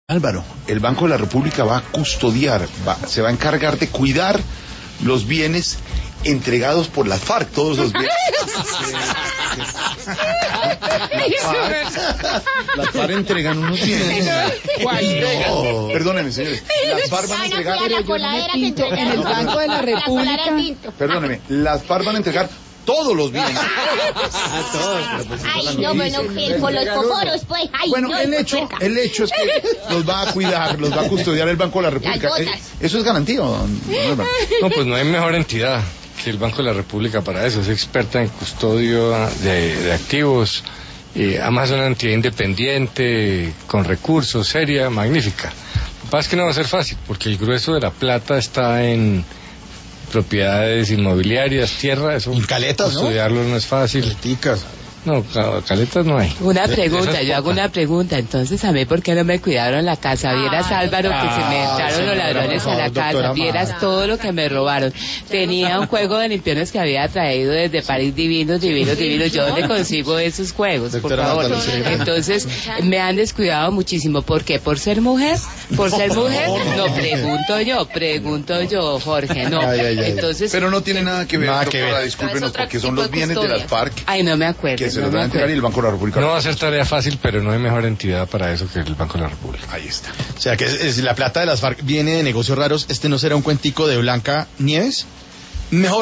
Álvaro, el Banco de la República va a custodiar, se va a encargar de cuidar los bienes entregados por las FARC, todos los bienes. Las FARC entregan unos bienes. No, perdóneme, señores. Las FARC van a entregar. En el Banco de la República. Perdóneme, las FARC van a entregar todos los bienes. Ay, no, bueno, por los cocoros, pues. Ay, bueno, no, el hecho es que los va a cuidar, los va a custodiar el Banco de la República. ¿Eso es garantía, don Álvaro? No, pues no hay mejor entidad que el Banco de la República para eso. Es experta en custodio de activos. Además es una entidad independiente, con recursos, seria, magnífica. Lo que pasa es que no va a ser fácil, porque el grueso de la plata está en propiedades inmobiliarias, tierra, eso. ¿En caletas, custodiarlo no es fácil. Caleticas. No, caletas no hay. Una pregunta, yo hago una pregunta. Entonces, ¿a mí por qué no me cuidaron la casa? Vieras, Álvaro, que se me entraron los ladrones a la casa. Vieras todo lo que me robaron. Tenía un juego de limpiones que había traído desde París, divinos. ¿Yo dónde consigo esos juegos, por favor? Entonces, me han descuidado muchísimo. ¿Por qué? ¿Por ser mujer? ¿Por ser mujer? No, pregunto yo, Jorge, no. Entonces, pero no tiene nada que ver, doctora, discúlpenos, porque son los bienes de las FARC. Ay, no me acuerdo. Se los van a entregar y el Banco de la República. No va a ser tarea fácil, pero no hay mejor entidad para eso que el Banco de la República. Ahí está. O sea, que la plata de las FARC viene de negocios raros. ¿Este no será un cuentico de Blanca Nieves? Mejor